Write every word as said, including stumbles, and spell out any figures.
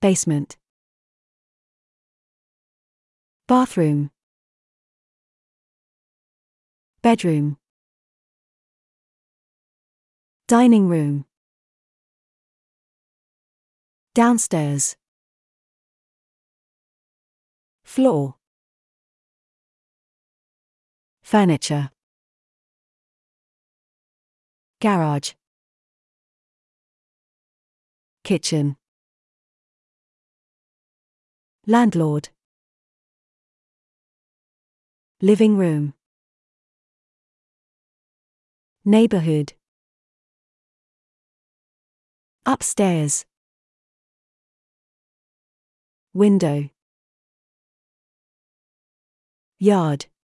basement, bathroom, bedroom, dining room, downstairs, floor, furniture, garage, kitchen, landlord, living room, neighborhood, upstairs, window, yard,